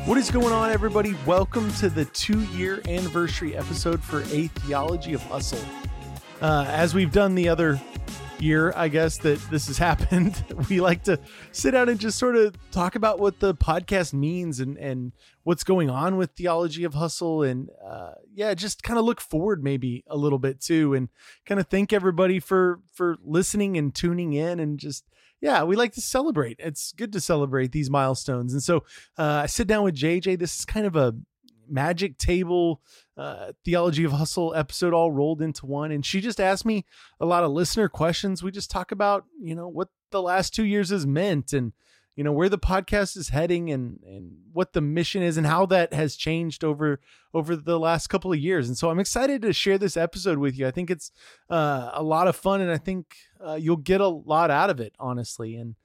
What is going on, everybody? Welcome to the 2-year anniversary episode for A Theology of Hustle. As we've done the other year, I guess, that this has happened, we like to sit down and just sort of talk about what the podcast means and what's going on with Theology of Hustle. And just kind of look forward maybe a little bit too, and kind of thank everybody for listening and tuning in, and just, we like to celebrate. It's good to celebrate these milestones. And so I sit down with JJ. This is kind of a magic table Theology of Hustle episode all rolled into one. And she just asked me a lot of listener questions. We just talk about, what the last 2 years has meant, and, where the podcast is heading, and what the mission is, and how that has changed over the last couple of years. And so I'm excited to share this episode with you. I think it's a lot of fun, and I think you'll get a lot out of it, honestly. And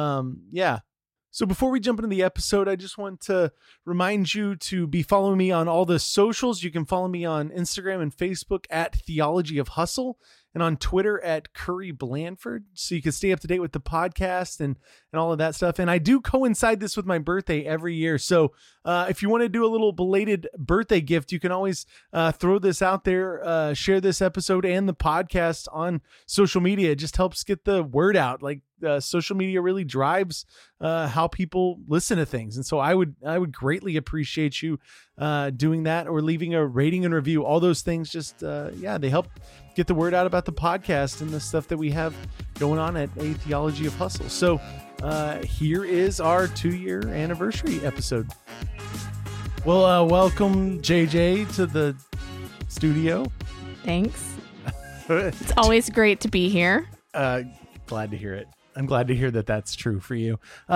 So before we jump into the episode, I just want to remind you to be following me on all the socials. You can follow me on Instagram and Facebook at Theology of Hustle, and on Twitter at Curry Blandford, so you can stay up to date with the podcast and all of that stuff. And I do coincide this with my birthday every year. So if you want to do a little belated birthday gift, you can always throw this out there, share this episode and the podcast on social media. It just helps get the word out. Like social media really drives how people listen to things. And so I would greatly appreciate you doing that, or leaving a rating and review. All those things just, they help get the word out about the podcast and the stuff that we have going on at A Theology of Hustle. So here is our 2-year anniversary episode. Well, welcome JJ to the studio. Thanks. It's always great to be here. Glad to hear it. I'm glad to hear that that's true for you.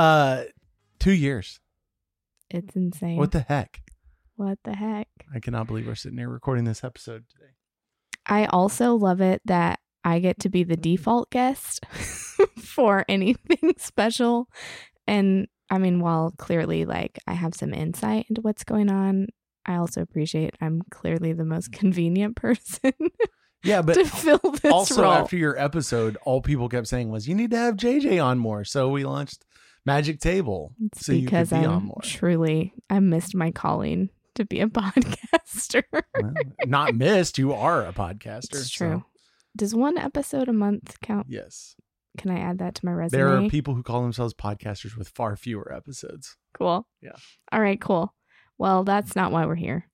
2 years. It's insane. What the heck? What the heck? I cannot believe we're sitting here recording this episode today. I also love it that I get to be the default guest for anything special. And I mean, while clearly I have some insight into what's going on, I also appreciate I'm clearly the most convenient person. Yeah, but to fill this also role. After your episode, all people kept saying was, you need to have JJ on more. So we launched Magic Table. It's so because you could be on more. I missed my calling to be a podcaster. Well, not missed. You are a podcaster. It's true. So. Does one episode a month count? Yes. Can I add that to my resume? There are people who call themselves podcasters with far fewer episodes. Cool. Yeah. All right, cool. Well, that's not why we're here.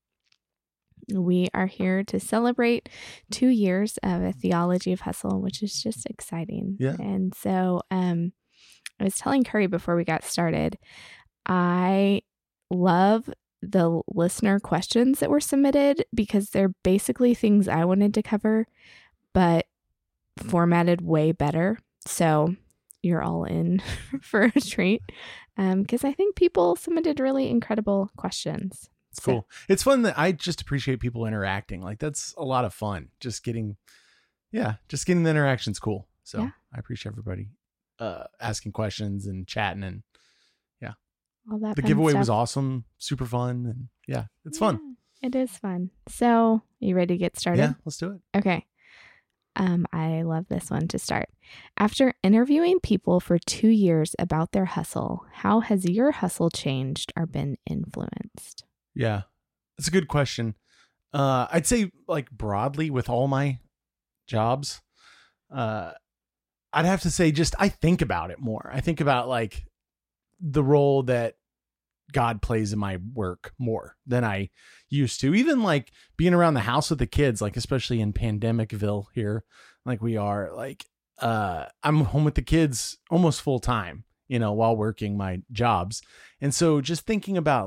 We are here to celebrate 2 years of A Theology of Hustle, which is just exciting. Yeah. And so I was telling Curry before we got started, I love the listener questions that were submitted, because they're basically things I wanted to cover, but formatted way better. So you're all in for a treat, because I think people submitted really incredible questions. It's cool. It's fun that I just appreciate people interacting. Like, that's a lot of fun. Just getting the interaction's cool. So yeah. I appreciate everybody asking questions and chatting, and all that. The giveaway was awesome, super fun, and it's fun. It is fun. So, you ready to get started? Yeah, let's do it. Okay. I love this one to start. After interviewing people for 2 years about their hustle, how has your hustle changed or been influenced? Yeah, that's a good question. I'd say, broadly with all my jobs, I'd have to say I think about it more. I think about the role that God plays in my work more than I used to. Even being around the house with the kids, especially in Pandemicville here, we are, I'm home with the kids almost full time, while working my jobs. And so just thinking about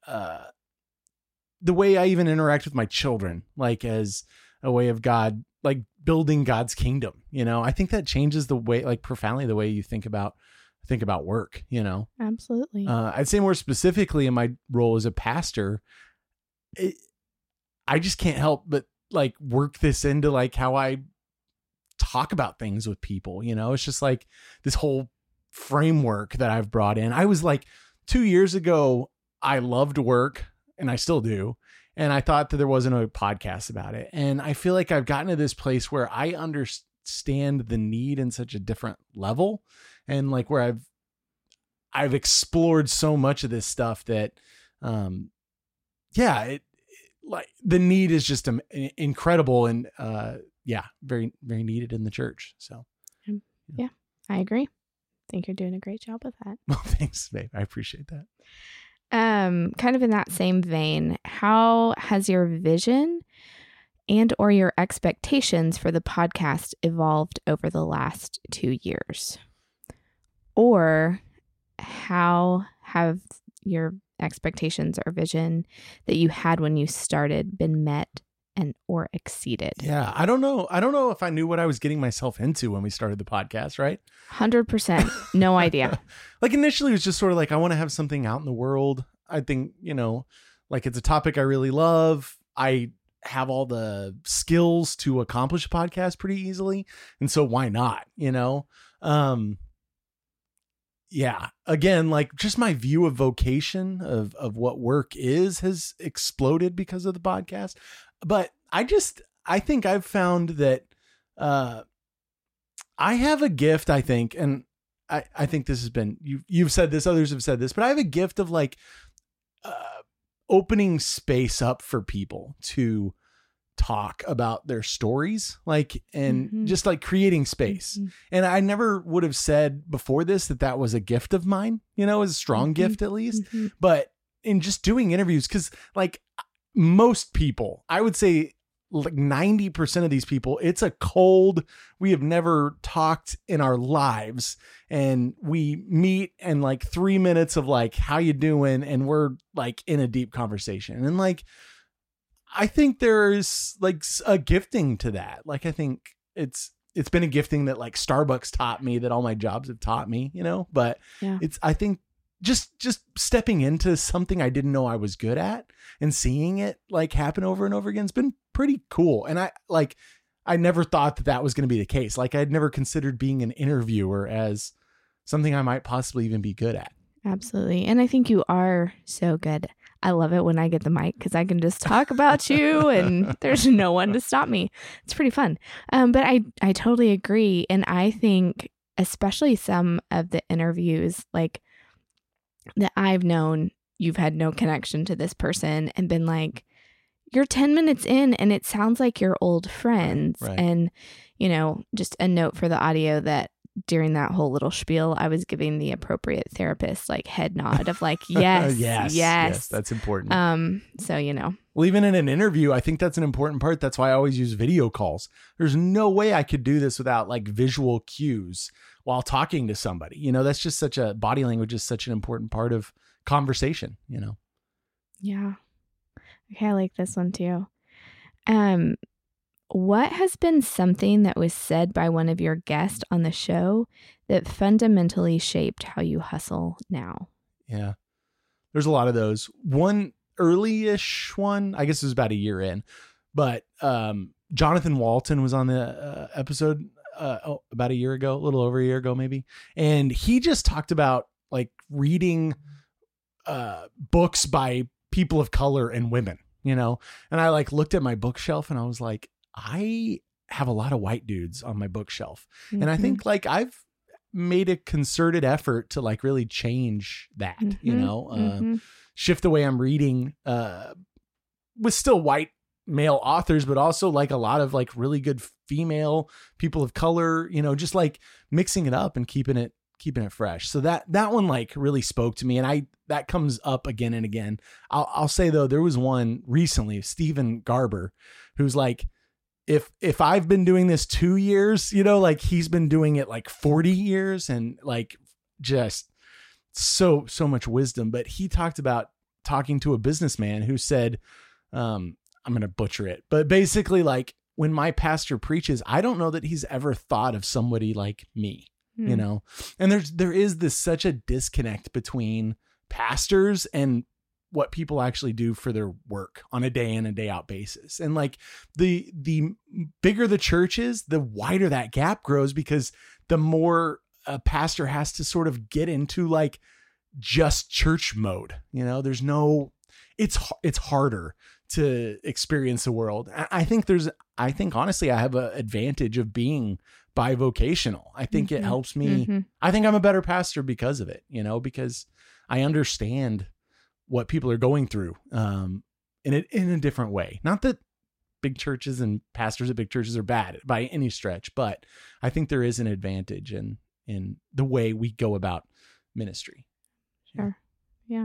the way I even interact with my children, as a way of God, building God's kingdom, I think that changes the way, profoundly, the way you think about work, Absolutely. I'd say more specifically in my role as a pastor, I just can't help but work this into how I talk about things with people. It's just this whole framework that I've brought in. I was 2 years ago, I loved work, and I still do. And I thought that there wasn't a podcast about it. And I feel like I've gotten to this place where I understand the need in such a different level, and where I've explored so much of this stuff that like the need is just incredible and very, very needed in the church. So yeah, I agree. I think you're doing a great job with that. Well, thanks, babe. I appreciate that. Kind of in that same vein, how has your vision and or your expectations for the podcast evolved over the last 2 years? Or how have your expectations or vision that you had when you started been met and or exceeded? Yeah, I don't know if I knew what I was getting myself into when we started the podcast, right? 100%. No idea. Like initially it was just sort of like, I want to have something out in the world. I think, like it's a topic I really love. I have all the skills to accomplish a podcast pretty easily. And so why not, yeah, again, like just my view of vocation of what work is has exploded because of the podcast. But I think I've found that I have a gift, I think, and I think this has been, you've said this, others have said this, but I have a gift of like opening space up for people to talk about their stories, like, and just like creating space. And I never would have said before this that was a gift of mine, as a strong gift at least. But in just doing interviews, because like most people, I would say like 90% of these people, it's a cold, we have never talked in our lives, and we meet and like 3 minutes of like, how you doing? And we're like in a deep conversation. And like, I think there's like a gifting to that. Like, I think it's been a gifting that like Starbucks taught me, that all my jobs have taught me, but I think just stepping into something I didn't know I was good at and seeing it like happen over and over again, it's been pretty cool. And I never thought that was going to be the case. Like I'd never considered being an interviewer as something I might possibly even be good at. Absolutely. And I think you are so good. I love it when I get the mic because I can just talk about you and there's no one to stop me. It's pretty fun. But I totally agree. And I think especially some of the interviews like that I've known, you've had no connection to this person and been like, you're 10 minutes in and it sounds like you're old friends. Right. And, just a note for the audio that during that whole little spiel, I was giving the appropriate therapist like head nod of like, yes, yes, that's important. So, Well, even in an interview, I think that's an important part. That's why I always use video calls. There's no way I could do this without like visual cues while talking to somebody. That's just body language is such an important part of conversation, Yeah. Okay. I like this one too. What has been something that was said by one of your guests on the show that fundamentally shaped how you hustle now? Yeah, there's a lot of those. One early-ish one, I guess it was about a year in, but Jonathan Walton was on the episode about a year ago, a little over a year ago maybe. And he just talked about like reading books by people of color and women, and I like looked at my bookshelf and I was like, I have a lot of white dudes on my bookshelf. And I think like I've made a concerted effort to like really change that, shift the way I'm reading, with still white male authors, but also like a lot of like really good female people of color, just like mixing it up and keeping it fresh. So that one like really spoke to me. And that comes up again and again. I'll say though, there was one recently, Stephen Garber, who's like, if I've been doing this 2 years, like he's been doing it like 40 years and like just so much wisdom. But he talked about talking to a businessman who said, I'm going to butcher it, but basically like when my pastor preaches, I don't know that he's ever thought of somebody like me, and there is this such a disconnect between pastors and what people actually do for their work on a day in and day out basis. And like the bigger the church is, the wider that gap grows, because the more a pastor has to sort of get into like just church mode, it's harder to experience the world. I think honestly, I have an advantage of being bivocational. I think it helps me. I think I'm a better pastor because of it, because I understand what people are going through in a different way. Not that big churches and pastors at big churches are bad by any stretch, but I think there is an advantage in the way we go about ministry. Sure. Yeah.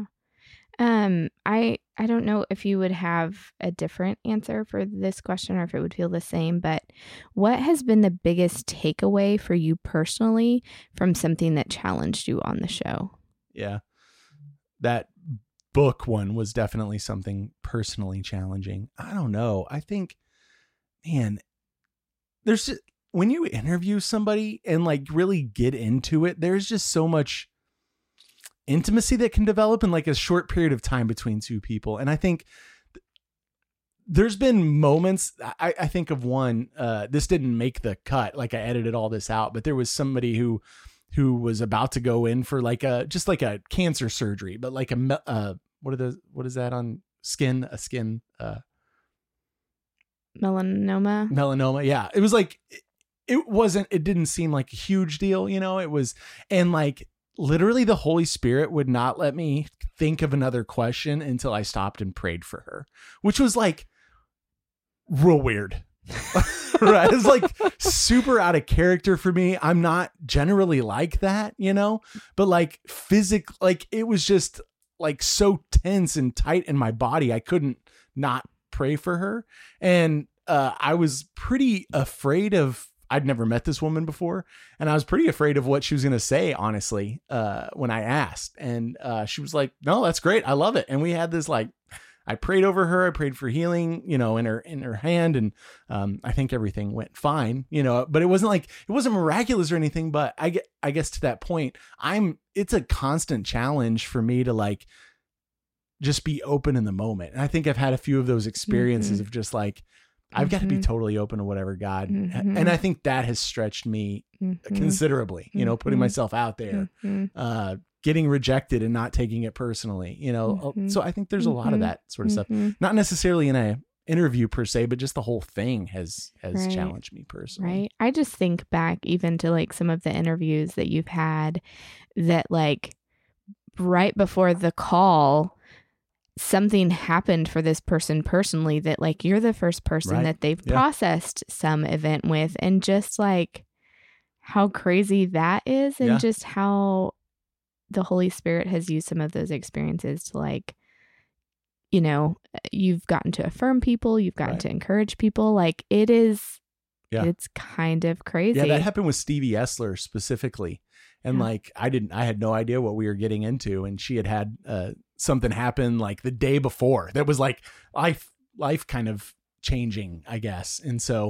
I don't know if you would have a different answer for this question or if it would feel the same, but what has been the biggest takeaway for you personally from something that challenged you on the show? Yeah. That book one was definitely something personally challenging. I don't know. I think, man, there's just, when you interview somebody and like really get into it, there's just so much intimacy that can develop in like a short period of time between two people. And I think there's been moments, I think of one, this didn't make the cut, like I edited all this out, but there was somebody who was about to go in for like just like a cancer surgery, but like what is that on skin? A skin, melanoma. Yeah. It was like, it didn't seem like a huge deal, you know, it was, and like, literally the Holy Spirit would not let me think of another question until I stopped and prayed for her, which was like real weird. Right. It's like super out of character for me. I'm not generally like that, you know, but like like it was just like so tense and tight in my body. I couldn't not pray for her. And I was pretty afraid of, I'd never met this woman before, and I was pretty afraid of what she was going to say, honestly, when I asked. And she was like, no, that's great. I love it. And we had this, like, I prayed over her. I prayed for healing, you know, in her hand. And I think everything went fine, you know, but it wasn't miraculous or anything. But I guess to that point, it's a constant challenge for me to like just be open in the moment. And I think I've had a few of those experiences of just like, I've got to be totally open to whatever God. And I think that has stretched me considerably, you know, putting myself out there, getting rejected and not taking it personally, you know? So I think there's a lot of that sort of stuff, not necessarily in a interview per se, but just the whole thing has right. challenged me personally. Right. I just think back even to like some of the interviews that you've had that like right before the call, something happened for this person personally that like you're the first person that they've processed some event with, and just like how crazy that is, and just how the Holy Spirit has used some of those experiences to like, you know, you've gotten to affirm people, you've gotten to encourage people. Like it is, it's kind of crazy. Yeah, that happened with Stevie Essler specifically. And like, I had no idea what we were getting into. And she had something happen like the day before that was like life kind of changing, I guess. And so,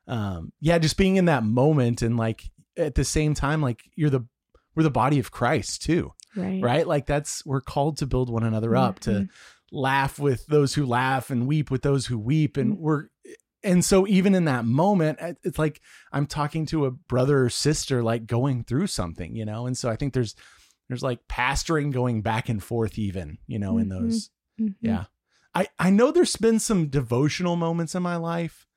just being in that moment and like at the same time, like we're the body of Christ too. Right. Like we're called to build one another up, to laugh with those who laugh and weep with those who weep. And so even in that moment, it's like I'm talking to a brother or sister, like going through something, you know? And so I think there's like pastoring going back and forth even, you know, in those. Yeah. I know there's been some devotional moments in my life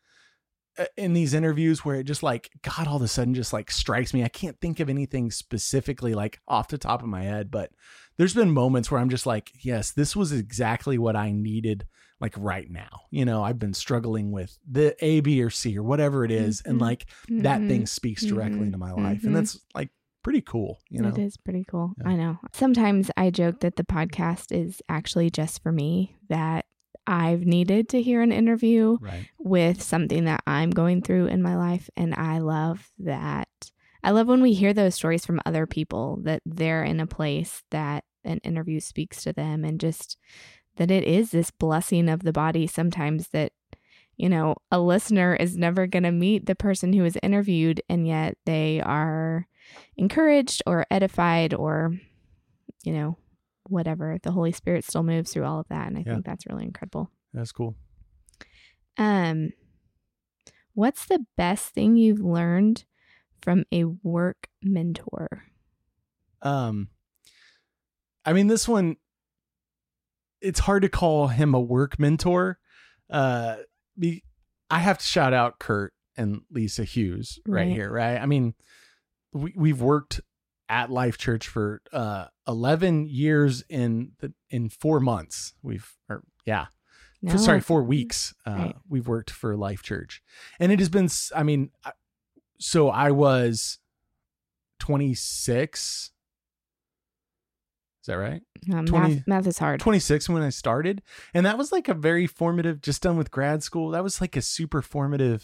in these interviews where it just like, God, all of a sudden just like strikes me. I can't think of anything specifically like off the top of my head, but there's been moments where I'm just like, yes, this was exactly what I needed. Like right now, you know, I've been struggling with the A, B, or C or whatever it is. And like that thing speaks directly into my life. And that's like pretty cool. You know, it is pretty cool. Yeah. I know. Sometimes I joke that the podcast is actually just for me, that I've needed to hear an interview with something that I'm going through in my life. And I love that. I love when we hear those stories from other people, that they're in a place that an interview speaks to them, and just that it is this blessing of the body sometimes that, you know, a listener is never going to meet the person who is interviewed, and yet they are encouraged or edified or, you know, whatever. The Holy Spirit still moves through all of that. And I think that's really incredible. That's cool. What's the best thing you've learned from a work mentor? I mean, this one, it's hard to call him a work mentor. I have to shout out Kurt and Lisa Hughes right here, right? I mean, we've worked at Life Church for 11 years in 4 months. 4 weeks. Right. We've worked for Life Church, and it has been, I mean, so I was 26. Is that right? 20 Math is hard. 26 when I started. And that was like a very formative, just done with grad school. That was like a super formative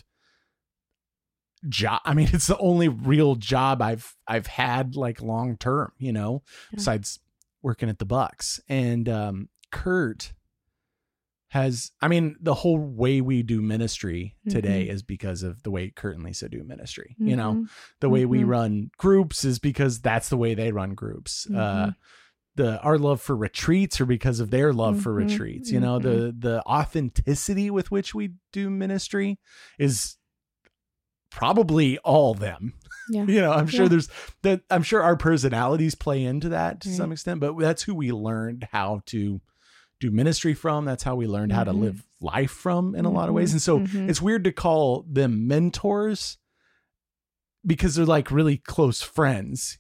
job. I mean, it's the only real job I've had like long term, besides working at the Bucks. And Kurt has, I mean, the whole way we do ministry today is because of the way Kurt and Lisa do ministry. The way we run groups is because that's the way they run groups. Our love for retreats are because of their love for retreats. The authenticity with which we do ministry is probably all them. Yeah. I'm sure there's that. I'm sure our personalities play into that to some extent, but that's who we learned how to do ministry from. That's how we learned how to live life from in a lot of ways. And so it's weird to call them mentors because they're like really close friends,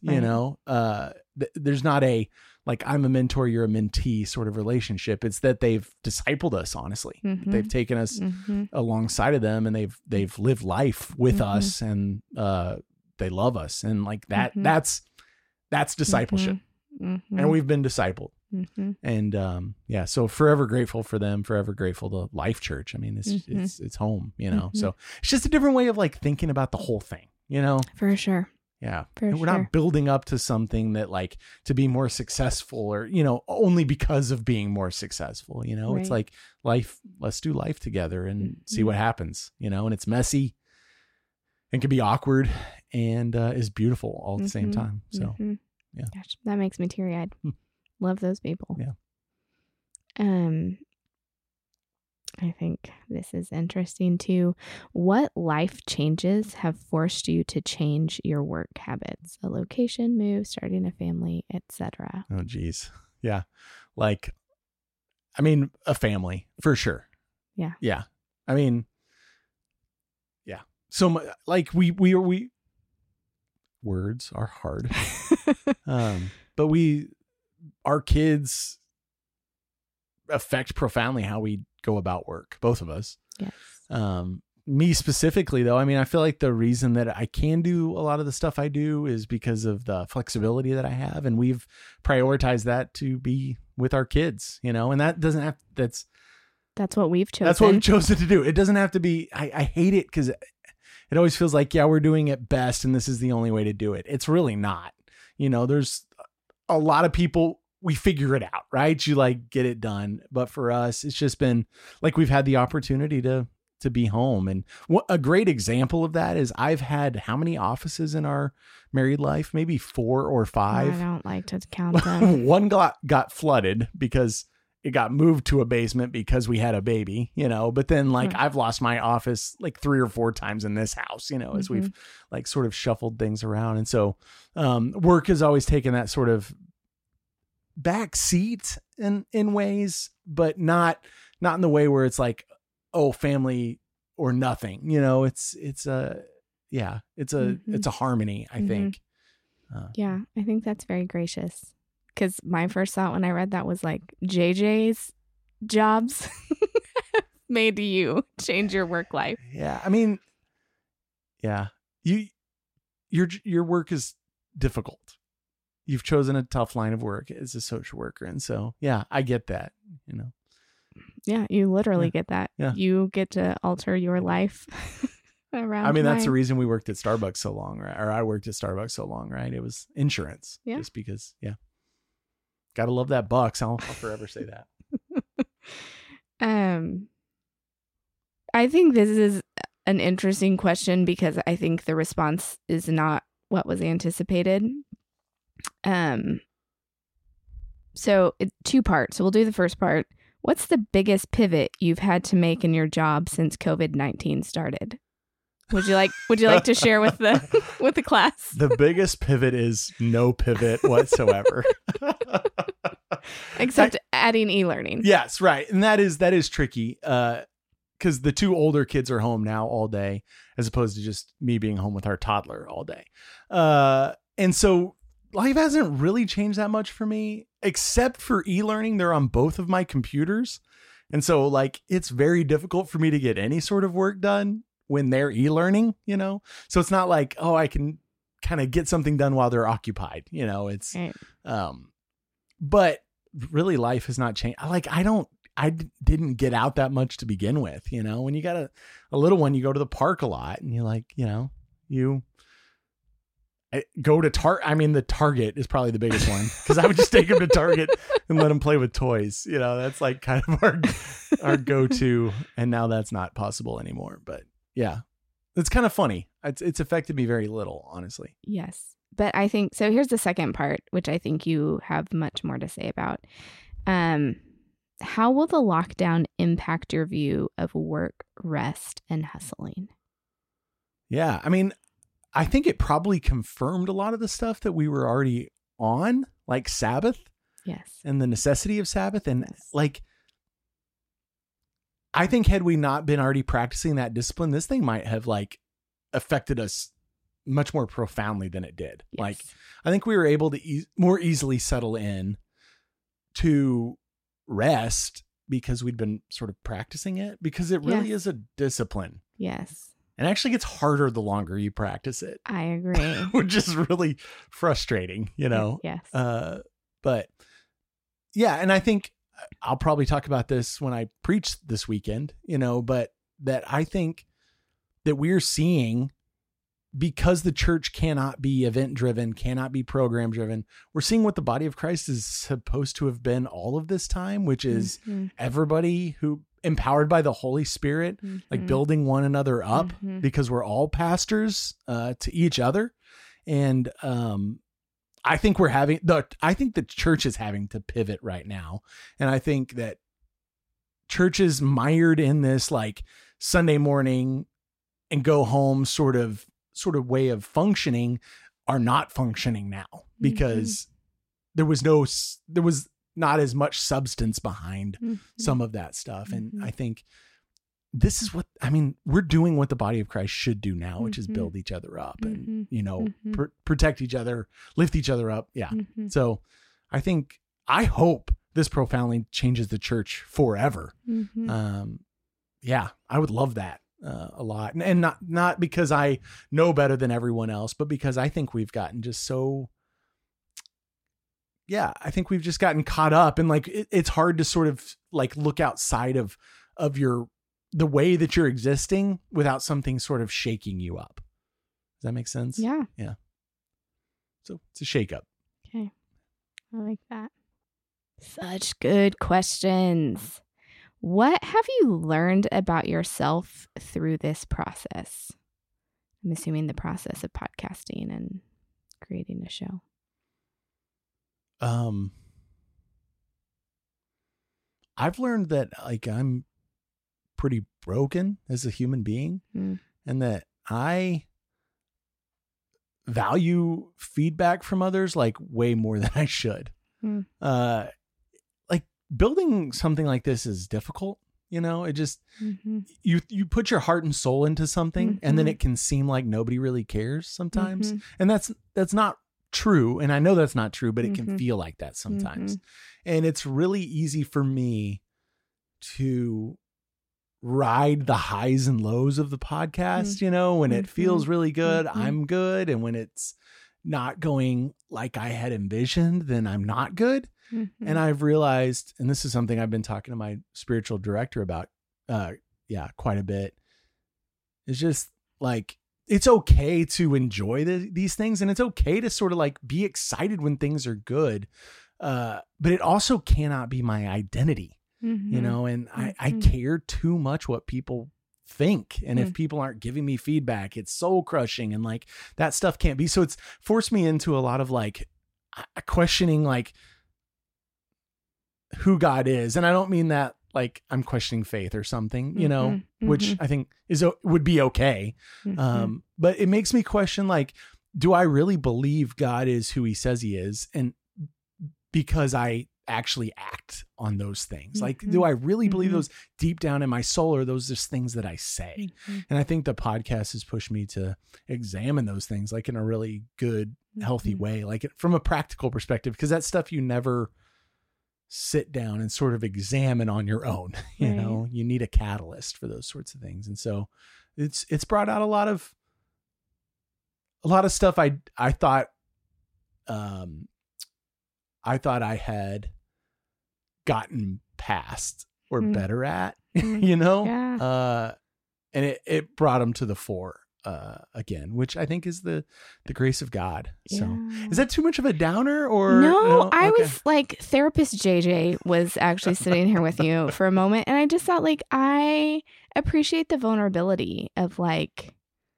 there's not a, like, I'm a mentor, you're a mentee sort of relationship. It's that they've discipled us, honestly. They've taken us alongside of them, and they've lived life with us, and they love us. And like that's discipleship. And we've been discipled. And so forever grateful for them, forever grateful to Life Church. I mean, it's home, so it's just a different way of like thinking about the whole thing, For sure. Yeah. And we're not building up to something that like to be more successful or, only because of being more successful, Right. It's like life, let's do life together and see what happens, and it's messy and can be awkward and is beautiful all at the same time. So, yeah. Gosh, that makes me teary eyed. Love those people. Yeah. I think this is interesting too. What life changes have forced you to change your work habits? A location move, starting a family, etc. Oh, geez. Yeah. Like, I mean, a family for sure. Yeah. Yeah. I mean, yeah. So like we words are hard. But our kids affect profoundly how we go about work, both of us. Yes. Me specifically though, I mean, I feel like the reason that I can do a lot of the stuff I do is because of the flexibility that I have, and we've prioritized that to be with our kids, and that doesn't have, that's what we've chosen. That's what we've chosen to do. It doesn't have to be, I hate it because it always feels like, we're doing it best and this is the only way to do it. It's really not. There's a lot of people, we figure it out, right? You like get it done. But for us, it's just been like, we've had the opportunity to be home. And a great example of that is I've had how many offices in our married life? Maybe 4 or 5. I don't like to count them. One got flooded because it got moved to a basement because we had a baby, but then like I've lost my office like 3 or 4 times in this house, as we've like sort of shuffled things around. And so work has always taken that sort of back seat in ways, but not in the way where it's like, oh, family or nothing, it's a harmony, I think. Yeah. I think that's very gracious. 'Cause my first thought when I read that was like, JJ's jobs made you change your work life. Yeah. I mean, yeah, your work is difficult. You've chosen a tough line of work as a social worker. And so, yeah, I get that, Yeah. You literally get that. Yeah. You get to alter your life around. I mean, that's the reason we worked at Starbucks so long, right? Or I worked at Starbucks so long, right? It was insurance. Yeah. Just because, gotta love that Bucks. I'll forever say that. I think this is an interesting question because I think the response is not what was anticipated. So 2 parts. So we'll do the first part. What's the biggest pivot you've had to make in your job since COVID-19 started? Would you like to share with the class? The biggest pivot is no pivot whatsoever. Except adding e-learning. Yes, right. And that is tricky. Because the 2 older kids are home now all day, as opposed to just me being home with our toddler all day. And so life hasn't really changed that much for me, except for e-learning. They're on both of my computers. And so like, it's very difficult for me to get any sort of work done when they're e-learning, you know? So it's not like, oh, I can kind of get something done while they're occupied, you know, it's, Right. But really life has not changed. I didn't get out that much to begin with, you know, when you got a little one, you go to the park a lot and you're like, you know, go to the Target is probably the biggest one, because I would just take him to Target and let him play with toys. You know, that's like kind of our go-to. And now that's not possible anymore. But yeah, it's kind of funny. It's affected me very little, honestly. Yes. But I think, so here's the second part, which I think you have much more to say about. How will the lockdown impact your view of work, rest, and hustling? Yeah. I mean, I think it probably confirmed a lot of the stuff that we were already on, like Sabbath. Yes. And the necessity of Sabbath. And Yes. like, I think had we not been already practicing that discipline, this thing might have like affected us much more profoundly than it did. Yes. Like, I think we were able to more easily settle in to rest because we'd been sort of practicing it, because it really is a discipline. Yes. And actually gets harder the longer you practice it. I agree. Which is really frustrating, you know? Yes. But yeah, and I think I'll probably talk about this when I preach this weekend, you know, but that I think that we're seeing, because the church cannot be event driven, cannot be program driven, we're seeing what the body of Christ is supposed to have been all of this time, which is everybody who empowered by the Holy Spirit, like building one another up, because we're all pastors to each other. And I think I think the church is having to pivot right now. And I think that churches mired in this like Sunday morning and go home sort of way of functioning are not functioning now, because there was not as much substance behind some of that stuff. And I think this is we're doing what the body of Christ should do now, which is build each other up and, you know, protect each other, lift each other up. Yeah. So I hope this profoundly changes the church forever. Yeah, I would love that a lot. And not because I know better than everyone else, but because I think we've gotten just so, I think we've just gotten caught up, and like, it's hard to sort of like look outside of the way that you're existing without something sort of shaking you up. Does that make sense? Yeah. Yeah. So it's a shake up. Okay. I like that. Such good questions. What have you learned about yourself through this process? I'm assuming the process of podcasting and creating a show. I've learned that like I'm pretty broken as a human being, and that I value feedback from others like way more than I should. Like building something like this is difficult, you know. It just you put your heart and soul into something, and then it can seem like nobody really cares sometimes, and that's not true. And I know that's not true, but it can feel like that sometimes. And it's really easy for me to ride the highs and lows of the podcast, you know, when it feels really good, I'm good. And when it's not going like I had envisioned, then I'm not good. And I've realized, and this is something I've been talking to my spiritual director about, quite a bit. It's just like, it's okay to enjoy these things, and it's okay to sort of like be excited when things are good. But it also cannot be my identity, you know, and I care too much what people think. And if people aren't giving me feedback, it's soul crushing, and like that stuff can't be. So it's forced me into a lot of like questioning like who God is. And I don't mean that like I'm questioning faith or something, you know, which I think would be okay. But it makes me question, like, do I really believe God is who he says he is? And because I actually act on those things? Like, do I really believe those deep down in my soul, or are those just things that I say? And I think the podcast has pushed me to examine those things like in a really good, healthy way, like from a practical perspective, because that's stuff you never sit down and sort of examine on your own. You know, you need a catalyst for those sorts of things. And so it's brought out a lot of stuff I thought I had gotten past or better at, you know? And it brought them to the fore again, which I think is the grace of God. So is that too much of a downer or no? I was like, therapist JJ was actually sitting here with you for a moment, and I just thought, like, I appreciate the vulnerability of like,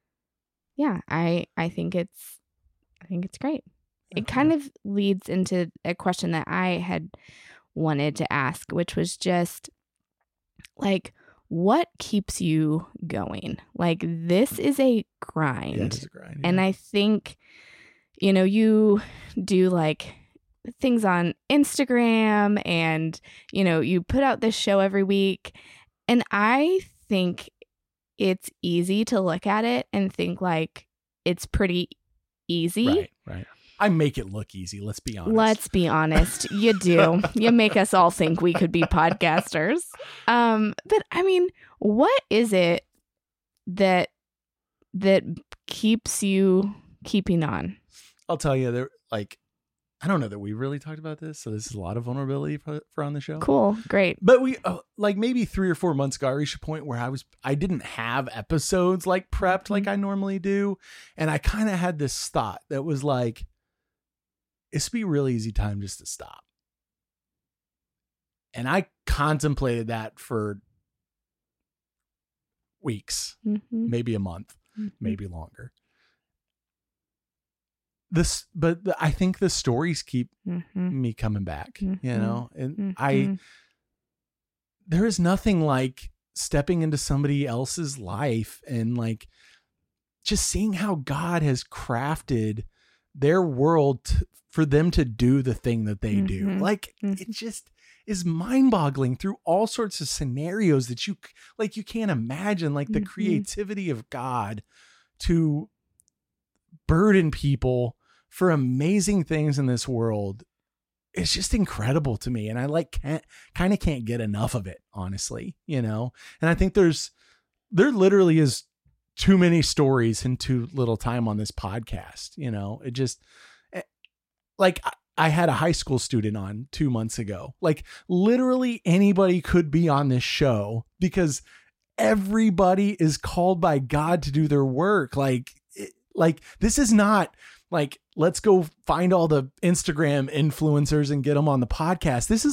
I think it's great. It kind of leads into a question that I had wanted to ask, which was just like, what keeps you going? Like, this is a grind. Yeah, it is a grind. Yeah. And I think, you know, you do like things on Instagram and, you know, you put out this show every week. And I think it's easy to look at it and think like it's pretty easy. Right. I make it look easy. Let's be honest. You do. You make us all think we could be podcasters. But I mean, what is it that keeps you keeping on? I'll tell you, I don't know that we really talked about this. So this is a lot of vulnerability for on the show. Cool. Great. But we like maybe 3 or 4 months ago, I reached a point where I didn't have episodes like prepped like I normally do. And I kind of had this thought that was like, it's be a really easy time just to stop. And I contemplated that for weeks, maybe a month, maybe longer. I think the stories keep me coming back, you know, and there is nothing like stepping into somebody else's life and like just seeing how God has crafted their world for them to do the thing that they do. Like it just is mind-boggling through all sorts of scenarios that you can't imagine, like the creativity of God to burden people for amazing things in this world. It's just incredible to me. And I can't get enough of it, honestly, you know? And I think there literally is too many stories and too little time on this podcast. You know, it just like I had a high school student on 2 months ago. Like literally anybody could be on this show because everybody is called by God to do their work. Like this is not like, let's go find all the Instagram influencers and get them on the podcast. This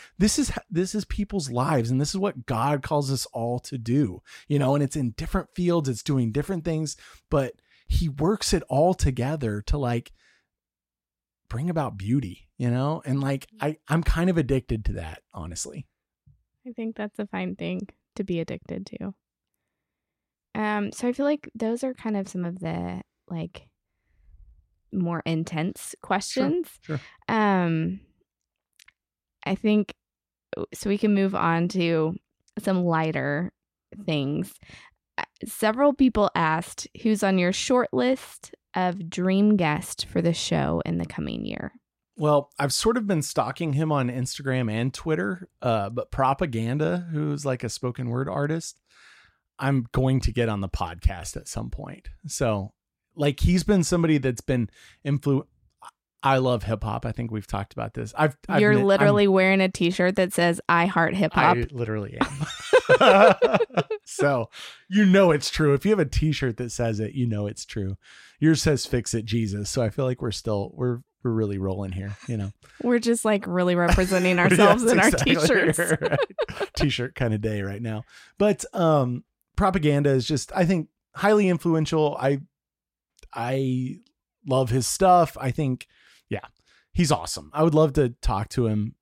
is people's lives. And this is what God calls us all to do, you know, and it's in different fields. It's doing different things, but he works it all together to like bring about beauty, you know? And like, I'm kind of addicted to that, honestly. I think that's a fine thing to be addicted to. So I feel like those are kind of some of the like more intense questions. Sure. I think so we can move on to some lighter things. Several people asked who's on your short list of dream guest for the show in the coming year. Well, I've sort of been stalking him on Instagram and Twitter, but Propaganda, who's like a spoken word artist, I'm going to get on the podcast at some point. So like he's been somebody that's been I love hip hop. I think we've talked about this. You're literally wearing a t-shirt that says I heart hip hop. I literally am. So, you know, it's true. If you have a t-shirt that says it, you know, it's true. Yours says fix it Jesus. So I feel like we're really rolling here, you know, we're just like really representing ourselves in our t-shirts. Right. T-shirt kind of day right now. But, Propaganda is just, I think, highly influential. I love his stuff. I think, yeah, he's awesome. I would love to talk to him.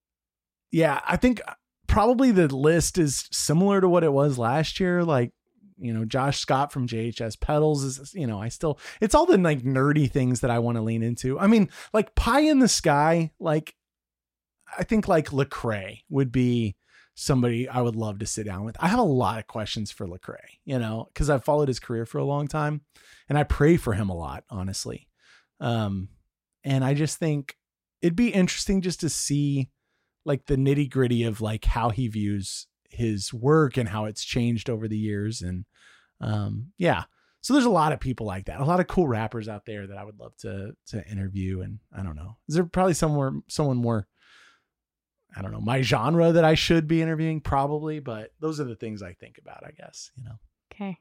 Yeah, I think probably the list is similar to what it was last year. Like Josh Scott from JHS Pedals is, it's all the like nerdy things that I want to lean into. I mean, like Pie in the Sky, like I think like Lecrae would be somebody I would love to sit down with. I have a lot of questions for Lecrae, because I've followed his career for a long time and I pray for him a lot, honestly. And I just think it'd be interesting just to see like the nitty gritty of like how he views his work and how it's changed over the years. And so there's a lot of people like that, a lot of cool rappers out there that I would love to interview. And I don't know, is there probably someone more, I don't know, my genre that I should be interviewing? Probably, but those are the things I think about, I guess, Okay.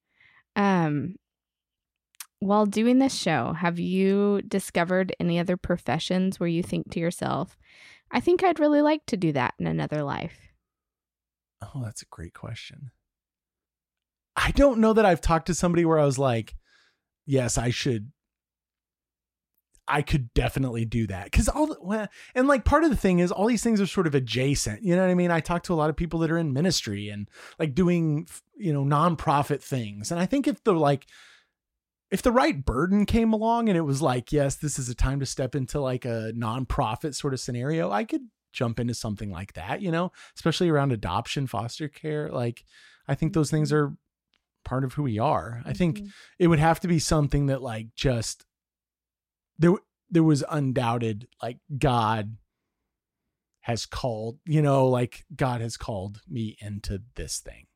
While doing this show, have you discovered any other professions where you think to yourself, I think I'd really like to do that in another life? Oh, that's a great question. I don't know that I've talked to somebody where I was like, yes, I could definitely do that. Cause and like part of the thing is all these things are sort of adjacent. You know what I mean? I talk to a lot of people that are in ministry and like doing, nonprofit things. And I think if the right burden came along and it was like, yes, this is a time to step into like a nonprofit sort of scenario, I could jump into something like that, especially around adoption, foster care. Like, I think those things are part of who we are. I think it would have to be something that like just there was undoubted, like God has called, God has called me into this thing,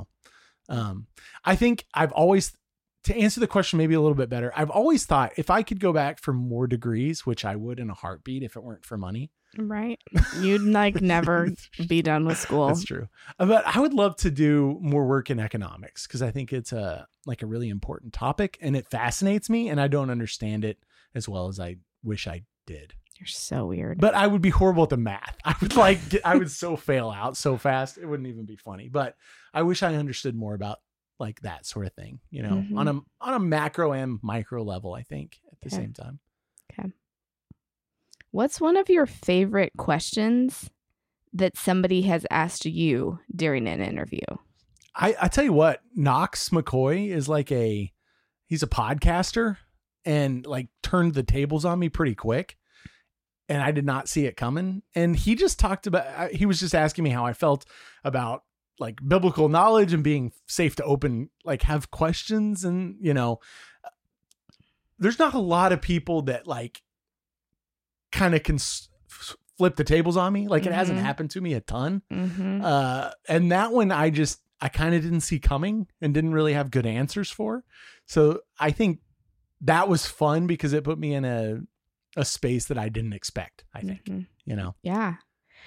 I think I've always, to answer the question maybe a little bit better, I've always thought if I could go back for more degrees, which I would in a heartbeat if it weren't for money. Right. You'd like never be done with school. That's true. But I would love to do more work in economics because I think it's a really important topic and it fascinates me and I don't understand it as well as I wish I did. You're so weird. But I would be horrible at the math. I would so fail out so fast. It wouldn't even be funny. But I wish I understood more about like that sort of thing, on a macro and micro level, I think at the same time. Okay. What's one of your favorite questions that somebody has asked you during an interview? I tell you what, Knox McCoy is he's a podcaster and like turned the tables on me pretty quick. And I did not see it coming. And he just he was just asking me how I felt about like biblical knowledge and being safe to have questions. And, there's not a lot of people that like kind of can flip the tables on me. Like it hasn't happened to me a ton. And that one, I kind of didn't see coming and didn't really have good answers for. So I think that was fun because it put me in a space that I didn't expect, I think, Yeah.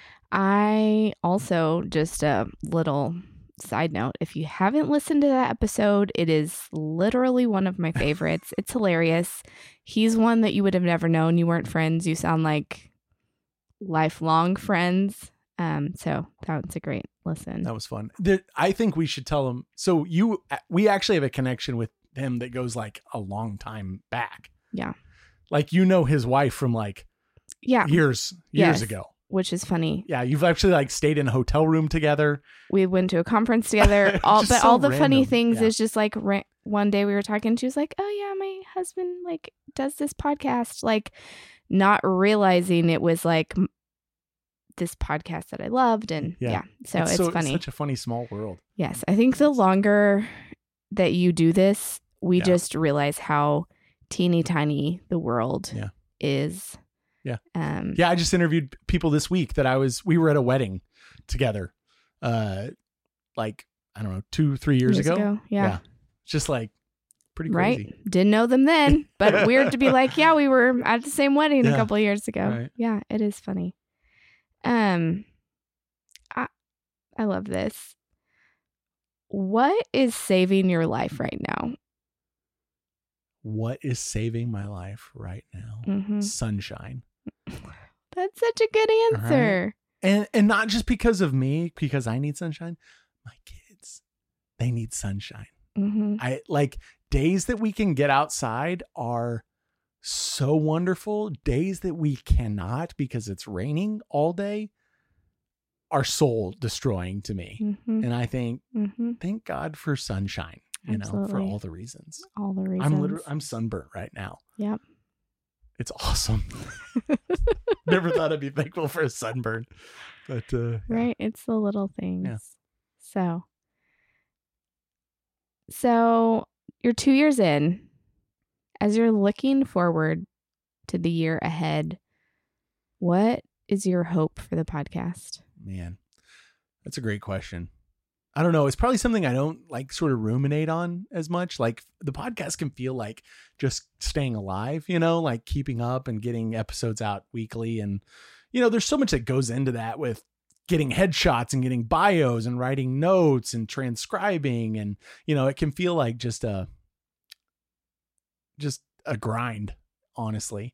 I also, just a little side note, if you haven't listened to that episode, it is literally one of my favorites. It's hilarious. He's one that you would have never known. You weren't friends. You sound like lifelong friends. So that was a great listen. That was fun. I think we should tell him. So we actually have a connection with him that goes like a long time back. Yeah. Like, his wife from like years ago. Which is funny. Yeah, you've actually like stayed in a hotel room together. We went to a conference together. All the funny things is just like one day we were talking. She was like, "Oh yeah, my husband like does this podcast." Like, not realizing it was like this podcast that I loved, and so it's funny. It's such a funny small world. Yes, I think the longer that you do this, we just realize how teeny tiny the world is. Yeah. I just interviewed people this week that we were at a wedding together. Like, I don't know, 2-3 years ago. Yeah. Just like pretty crazy. Right. Didn't know them then, but weird to be like, yeah, we were at the same wedding a couple of years ago. Right. Yeah, it is funny. I love this. What is saving your life right now? What is saving my life right now? Sunshine. That's such a good answer. Right. And not just because of me, because I need sunshine. My kids, they need sunshine. I like days that we can get outside are so wonderful. Days that we cannot because it's raining all day. are soul destroying to me. Mm-hmm. And I think, Mm-hmm. thank God for sunshine, you know, for Absolutely. all the reasons. All the reasons. I'm sunburnt right now. Yep. It's awesome. Never thought I'd be thankful for a sunburn, but Right. It's the little things. Yeah. So you're 2 years in. As you're looking forward to the year ahead, what is your hope for the podcast? Man, that's a great question. I don't know. It's probably something I don't like sort of ruminate on as much. Like the podcast can feel like just staying alive, you know, like keeping up and getting episodes out weekly. And, you know, there's so much that goes into that with getting headshots and getting bios and writing notes and transcribing. And, you know, it can feel like just a grind, honestly.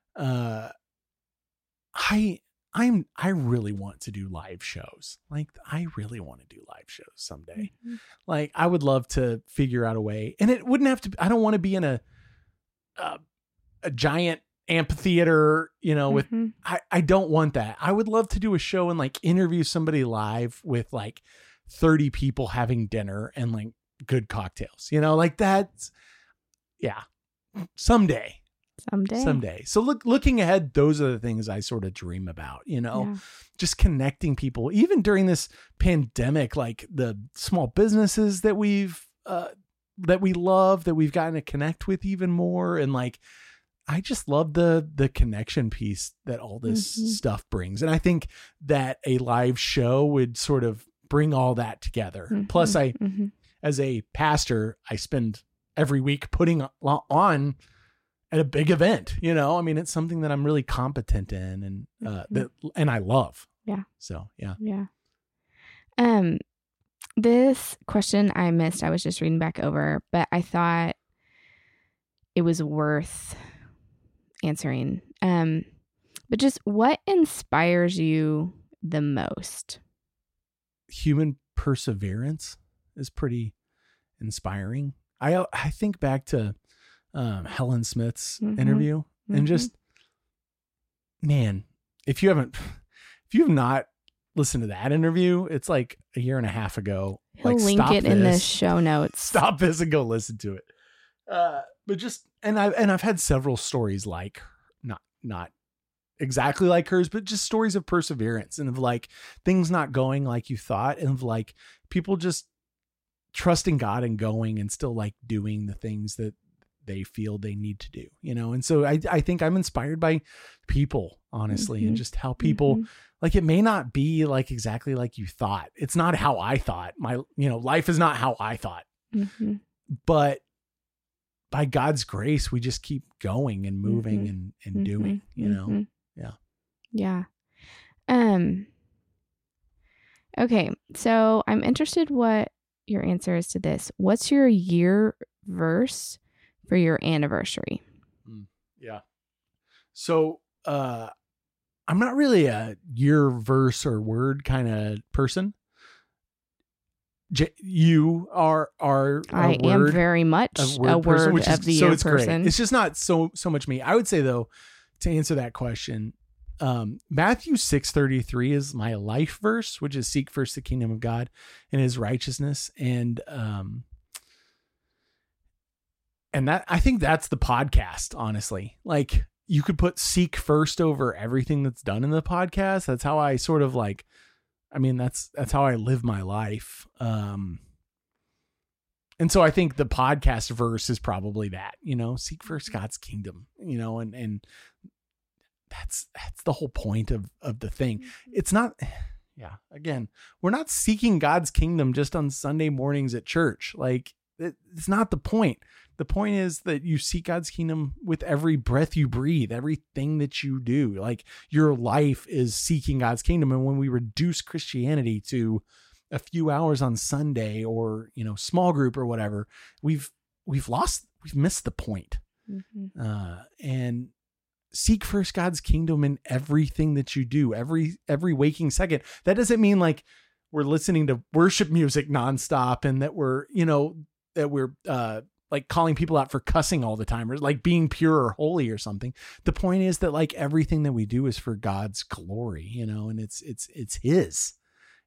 I really want to do live shows. Like I really want to do live shows someday. Mm-hmm. Like I would love to figure out a way, and it wouldn't have to, I don't want to be in a giant amphitheater, you know, with, Mm-hmm. I don't want that. I would love to do a show and like interview somebody live with like 30 people having dinner and like good cocktails, you know, like that's, yeah, someday. So looking ahead, those are the things I sort of dream about, you know, just connecting people, even during this pandemic, like the small businesses that we love, that we've gotten to connect with even more. And like, I just love the connection piece that all this stuff brings. And I think that a live show would sort of bring all that together. Mm-hmm. Plus as a pastor, I spend every week putting on at a big event, you know, I mean, it's something that I'm really competent in and I love. Yeah. So, yeah. Yeah. This question I missed, I was just reading back over, but I thought it was worth answering. But just what inspires you the most? Human perseverance is pretty inspiring. I think back to Helen Smith's interview and just, man, if you have not listened to that interview, it's like a year and a half ago. He'll link it in the show notes. Stop this and go listen to it. But just, and I've had several stories like not exactly like hers, but just stories of perseverance and of like things not going like you thought, and of like people just trusting God and going and still like doing the things that they feel they need to do, you know? And so I think I'm inspired by people, honestly, and just how people like, it may not be like exactly like you thought. It's not how I thought. Life is not how I thought, but by God's grace, we just keep going and moving and doing, you know? Yeah. Yeah. Okay. So I'm interested what your answer is to this. What's your year verse for your anniversary? Yeah. So, I'm not really a year, verse, or word kind of person. You are I am very much a word person, of the year person. Great. It's just not so much me. I would say though, to answer that question, Matthew 6:33 is my life verse, which is seek first the kingdom of God and his righteousness. And that, I think that's the podcast, honestly. Like you could put seek first over everything that's done in the podcast. That's how I sort of like, I mean, that's how I live my life. And so I think the podcast verse is probably that, you know, seek first God's kingdom, you know, and that's the whole point of the thing. It's not, again, we're not seeking God's kingdom just on Sunday mornings at church. Like it's not the point. The point is that you seek God's kingdom with every breath you breathe, everything that you do. Like your life is seeking God's kingdom. And when we reduce Christianity to a few hours on Sunday or, you know, small group or whatever, we've missed the point. And seek first God's kingdom in everything that you do, every waking second. That doesn't mean like we're listening to worship music nonstop and that we're, you know, that we're, like calling people out for cussing all the time or like being pure or holy or something. The point is that like everything that we do is for God's glory, you know, and it's his.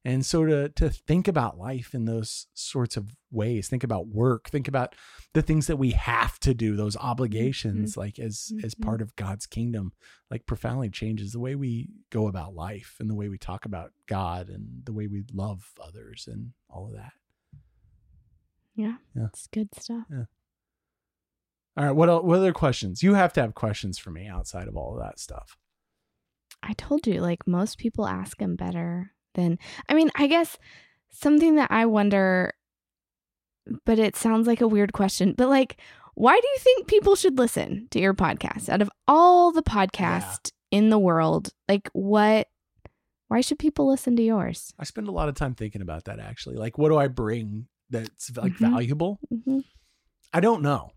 And so to think about life in those sorts of ways, think about work, think about the things that we have to do, those obligations, like as part of God's kingdom, like profoundly changes the way we go about life and the way we talk about God and the way we love others and all of that. Yeah. It's good stuff. Yeah. All right. What other questions? You have to have questions for me outside of all of that stuff. I told you, like, most people ask them better than, I mean, I guess something that I wonder, but it sounds like a weird question, but like, why do you think people should listen to your podcast out of all the podcasts in the world? Like, why should people listen to yours? I spend a lot of time thinking about that, actually. Like, what do I bring that's like valuable? I don't know.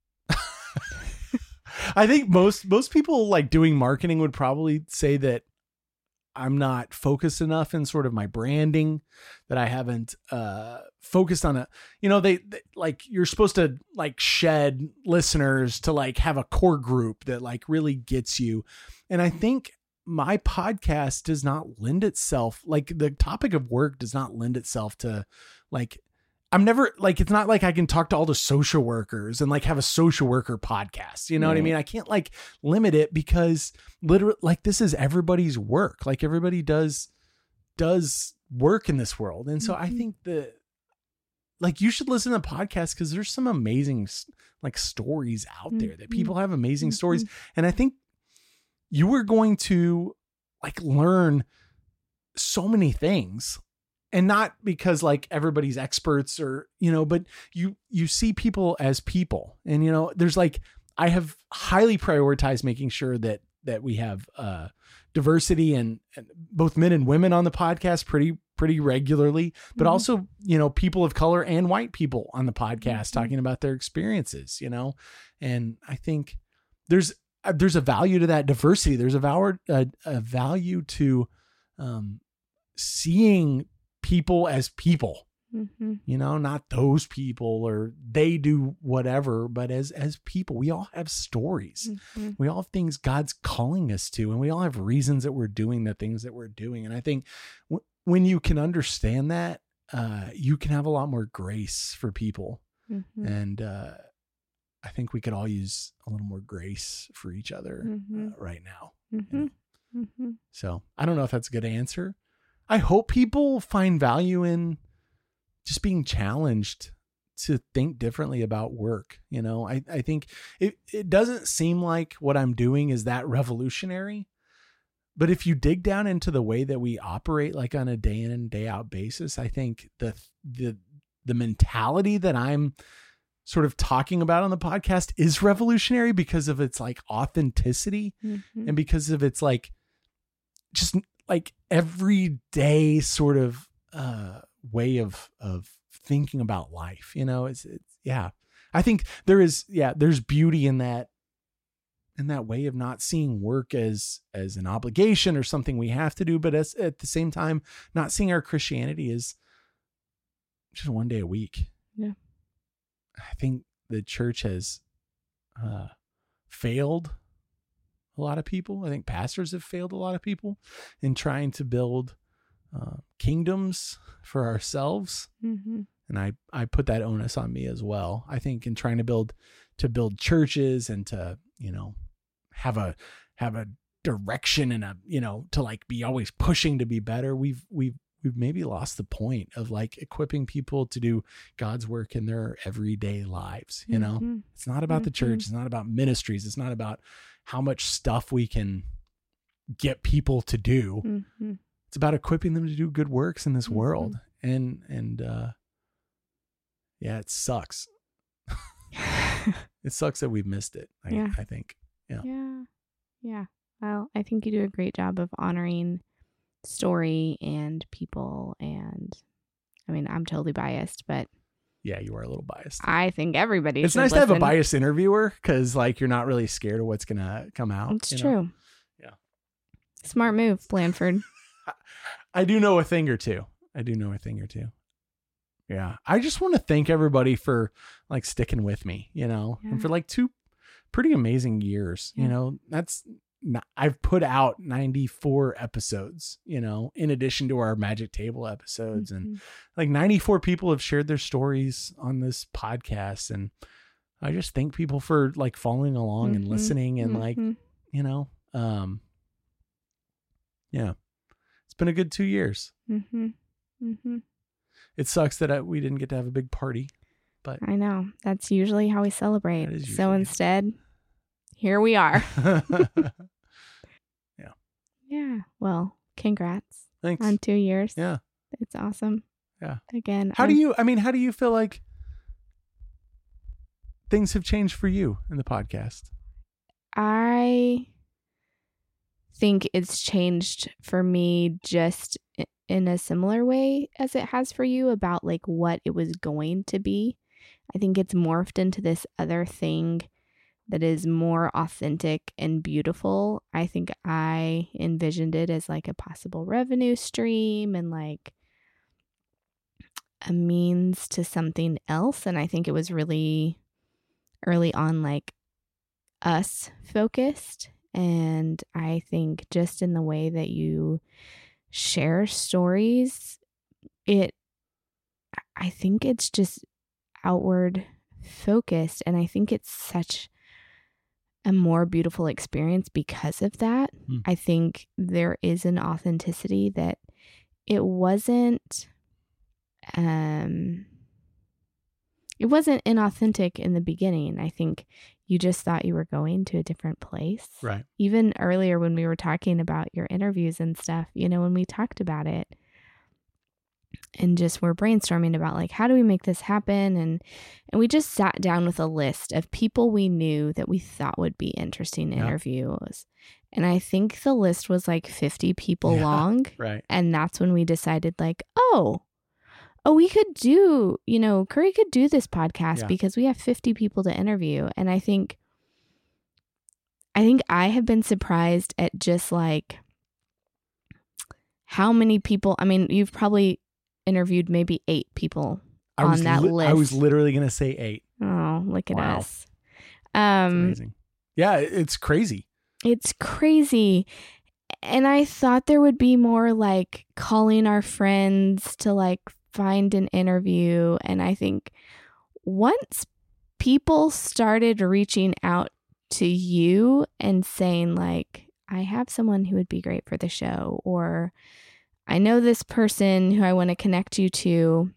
I think most people like doing marketing would probably say that I'm not focused enough in sort of my branding, that I haven't focused on they like, you're supposed to like shed listeners to like have a core group that like really gets you. And I think my podcast does not lend itself, like the topic of work does not lend itself to like, I'm never like, it's not like I can talk to all the social workers and like have a social worker podcast. You know what I mean? I can't like limit it because literally like this is everybody's work. Like everybody does work in this world. And so I think that like you should listen to podcasts because there's some amazing like stories out there that people have amazing stories. And I think you are going to like learn so many things. And not because like everybody's experts or, but you see people as people and, there's like, I have highly prioritized making sure that we have diversity and both men and women on the podcast pretty regularly, but also, people of color and white people on the podcast talking about their experiences, and I think there's a value to that diversity. There's a value to seeing people as people, not those people or they do whatever, but as people. We all have stories. We all have things God's calling us to, and we all have reasons that we're doing the things that we're doing. And I think when you can understand that, you can have a lot more grace for people. And I think we could all use a little more grace for each other right now. So I don't know if that's a good answer. I hope people find value in just being challenged to think differently about work. I think it doesn't seem like what I'm doing is that revolutionary, but if you dig down into the way that we operate, like on a day in and day out basis, I think the mentality that I'm sort of talking about on the podcast is revolutionary because of its like authenticity and because of its like, just like everyday sort of way of thinking about life. It's I think there's beauty in that way of not seeing work as an obligation or something we have to do, but at the same time not seeing our Christianity as just one day a week. I think the church has failed a lot of people. I think pastors have failed a lot of people in trying to build kingdoms for ourselves. And I put that onus on me as well. I think in trying to build churches and to, have a direction and to like be always pushing to be better. We've maybe lost the point of like equipping people to do God's work in their everyday lives. It's not about the church. It's not about ministries. It's not about how much stuff we can get people to do. It's about equipping them to do good works in this world. And it sucks. It sucks that we've missed it. I think. Yeah. Well, I think you do a great job of honoring story and people. And I mean, I'm totally biased, but yeah, you are a little biased. I think everybody It's nice to have a biased interviewer because like you're not really scared of what's going to come out. It's true. Yeah. Smart move, Blanford. I do know a thing or two. Yeah. I just want to thank everybody for like sticking with me, and for like 2 pretty amazing years. That's I've put out 94 episodes, in addition to our Magic Table episodes. And like 94 people have shared their stories on this podcast. And I just thank people for like following along and listening and like, yeah, it's been a good 2 years. It sucks that we didn't get to have a big party, but I know that's usually how we celebrate. So instead, here we are. Yeah. Well, congrats. Thanks. On 2 years. Yeah. It's awesome. Yeah. Again. How do you feel like things have changed for you in the podcast? I think it's changed for me just in a similar way as it has for you about like what it was going to be. I think it's morphed into this other thing that is more authentic and beautiful. I think I envisioned it as like a possible revenue stream and like a means to something else. And I think it was really early on like us focused. And I think just in the way that you share stories, I think it's just outward focused. And I think it's such a more beautiful experience because of that. I think there is an authenticity that it wasn't inauthentic in the beginning. I think you just thought you were going to a different place. Right. Even earlier when we were talking about your interviews and stuff, when we talked about it and just were brainstorming about like, how do we make this happen? And we just sat down with a list of people we knew that we thought would be interesting interviews. And I think the list was like 50 people long. Right. And that's when we decided like, oh, we could do, Curry could do this podcast because we have 50 people to interview. And I think I have been surprised at just like how many people, you've probably interviewed maybe 8 people on that list. I was literally going to say 8. Oh, look at us. That's amazing. Yeah, it's crazy. It's crazy. And I thought there would be more like calling our friends to like find an interview. And I think once people started reaching out to you and saying like, I have someone who would be great for the show, or I know this person who I want to connect you to,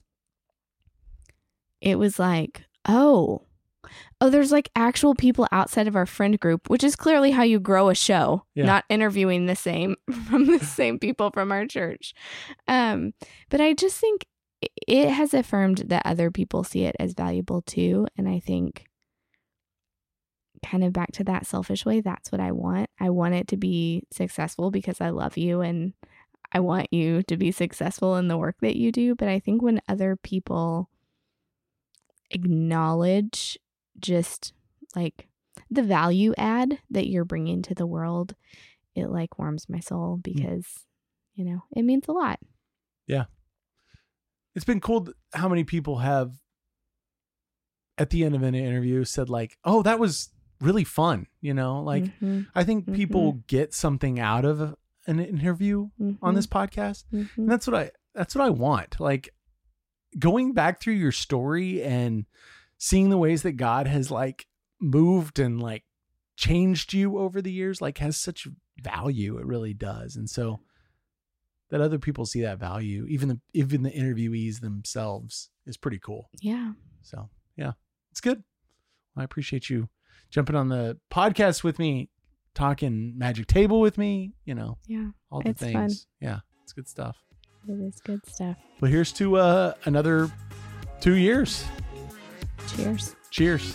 it was like, oh, there's like actual people outside of our friend group, which is clearly how you grow a show, not interviewing the same people from our church. But I just think it has affirmed that other people see it as valuable too. And I think kind of back to that selfish way, that's what I want. I want it to be successful because I love you and I want you to be successful in the work that you do. But I think when other people acknowledge just like the value add that you're bringing to the world, it like warms my soul because, it means a lot. Yeah. It's been cool how many people have at the end of an interview said like, oh, that was really fun. I think people get something out of an interview on this podcast. And that's what I want. Like going back through your story and seeing the ways that God has like moved and like changed you over the years, like has such value. It really does. And so that other people see that value, even the interviewees themselves, is pretty cool. Yeah. So yeah, it's good. I appreciate you jumping on the podcast with me, talking Magic Table with me, all the things. Fun. Yeah, it's good stuff. It is good stuff. Well, here's to another 2 years. Cheers. Cheers.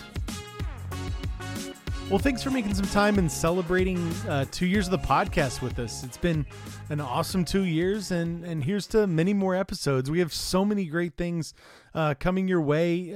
Well, thanks for making some time and celebrating 2 years of the podcast with us. It's been an awesome 2 years, and here's to many more episodes. We have so many great things coming your way.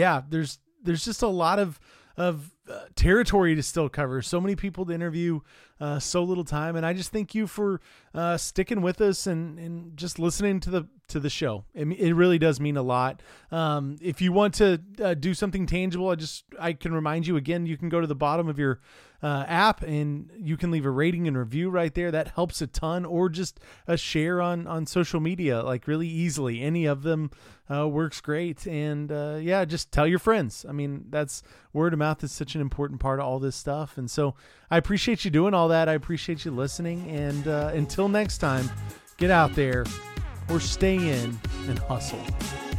There's just a lot of territory to still cover. So many people to interview, so little time. And I just thank you for sticking with us and just listening to the show. It really does mean a lot. If you want to do something tangible, I can remind you again, you can go to the bottom of your app and you can leave a rating and review right there. That helps a ton, or just a share on social media, like really easily. Any of them works great. And just tell your friends. I mean, that's word of mouth is such an important part of all this stuff. And so I appreciate you doing all that. I appreciate you listening. And until next time, get out there or stay in and hustle.